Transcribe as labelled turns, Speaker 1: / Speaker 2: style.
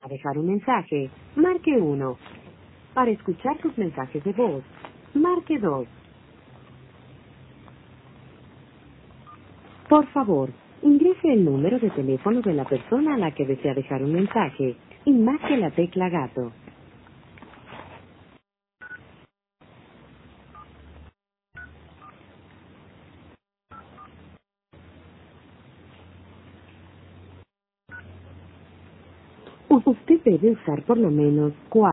Speaker 1: A dejar un mensaje, marque 1. Para escuchar sus mensajes de voz, marque 2. Por favor, ingrese el número de teléfono de la persona a la que desea dejar un mensaje y marque la tecla gato. Usted debe usar por lo menos 4.